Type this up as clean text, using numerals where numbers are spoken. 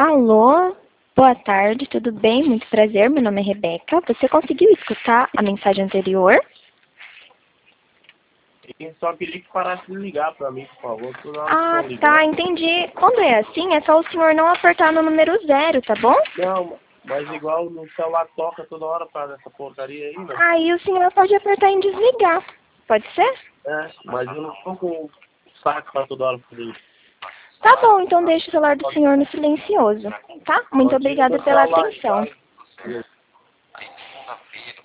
Alô, boa tarde, tudo bem? Muito prazer, meu nome é Rebeca. Você conseguiu escutar a mensagem anterior? Eu só queria que parasse de ligar pra mim, por favor. Toda hora que Ah, estão ligando. tá, entendi. Quando é assim, é só o senhor não apertar no número 0, tá bom? Não, mas igual no celular toca toda hora pra essa porcaria aí, né? Aí o senhor pode apertar em desligar, pode ser? É, mas eu não tô com saco pra toda hora fazer isso. Tá bom, então deixe o celular do senhor no silencioso, tá? Muito Só tira obrigada meu pela celular em atenção. casa.